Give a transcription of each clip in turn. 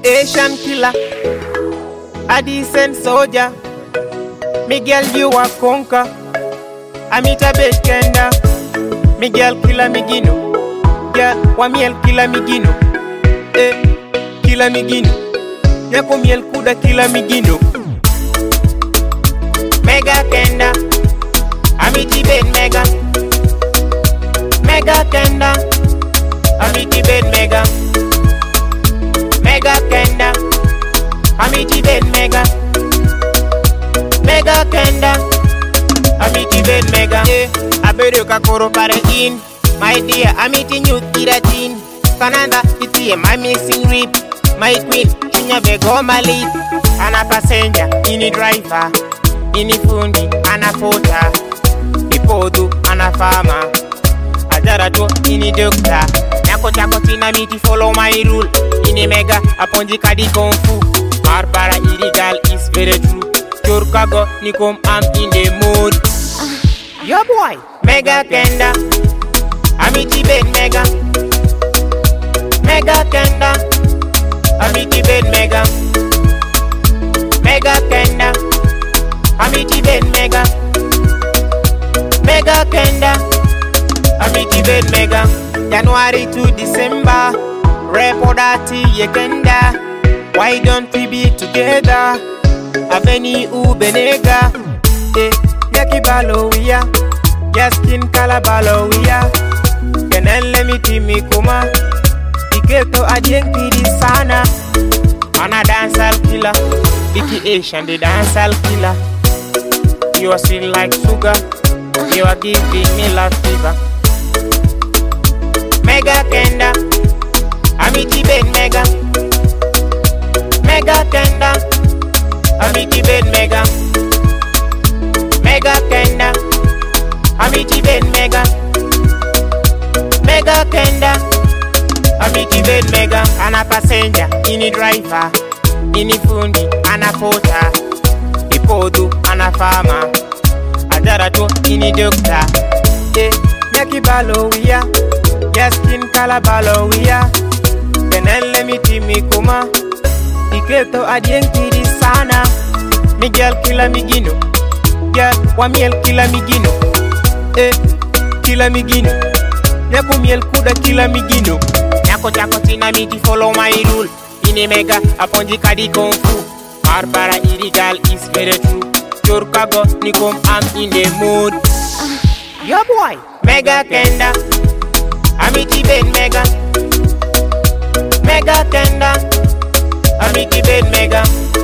Asian killer, a decent soldier. Miguel, you a conquer. Amita Bekenda. Miguel killer Migino. Yeah, Wamiel killer Migino. Killer Migino. Yako miel kuda killer Migino. Mega Kenda. Amiti Ben Mega. Mega Kenda. Amiti Ben Mega. Mega Kenda. Amiti Ben Mega. Mega Kenda. Amiti Ben Mega. Abedo kakoro pare in. My dear, amiti new kiratin. Kananda, iti my missing rib. My queen, chinya bego malit. Ana passenger, ini driver. Ini fundi, ana fota. Ipodu, ana farmer. Ajara to, ini doctor. Nyako chako tina miti follow my rule. Ini mega, aponji kadi kung fu. Marpara illegal is very true. Churkago, nikom am in the mood. Yo boy, Mega Kenda. Amiti Ben Mega. Mega Kenda. Amiti Ben Mega. Mega Kenda. Amiti Ben Mega. Mega Kenda. Amiti Ben Mega. January to December. Repodati Yekenda. Why don't we be together? Aveni Ubenega. Yaki Balowiya. Yaskin Kalabalowiya. Kenelle mitimi kuma. Iketo ajenkiri sana. Ana dancehall killer. Diki Asian the dancehall killer. You are sweet like sugar. You are giving me love fever. Mega Kenda. Amiti Ben Mega. Mega Kenda. Amiti Ben Mega. Mega Kenda. Amiti Ben Mega. Mega Kenda. Amiti Ben Mega. Ana passenger, ini driver. Ini fundi, ana fota. Ipodu, ana farmer. Ajara to, ini doctor. Nyaki Balowiya. Yaskin Kalabalowiya. Kenelle mitimi kuma. Iketo ajenkiri sana. Miguel killer Migino. Yeah, Wamiel killer Migino. Killer Migino. Yako miel kuda killer Migino. Nyako chako tina miti follow my rule. Ini mega aponji kadi kung fu. Marpara illegal is very true. Churkago nikom am in the mood. Yo boy, Mega Kenda. Amiti Ben Mega. Mega Kenda. Amiti Ben Mega.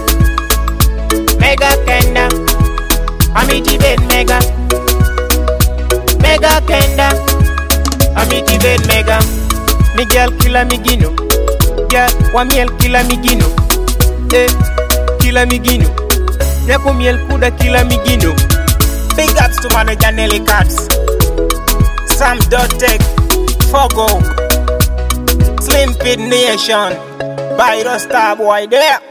Mega Kenda. Amiti Ben Mega. Mega Kenda. Amiti Ben Mega. Miguel killer Migino. Yeah, Wamiel killer Migino. Killer Migino. Yako miel kuda killer Migino. Big ups to Manager Nelly Cats. Sam Dotek. Fogo. Slim Fit Nation. By the Star Boy there.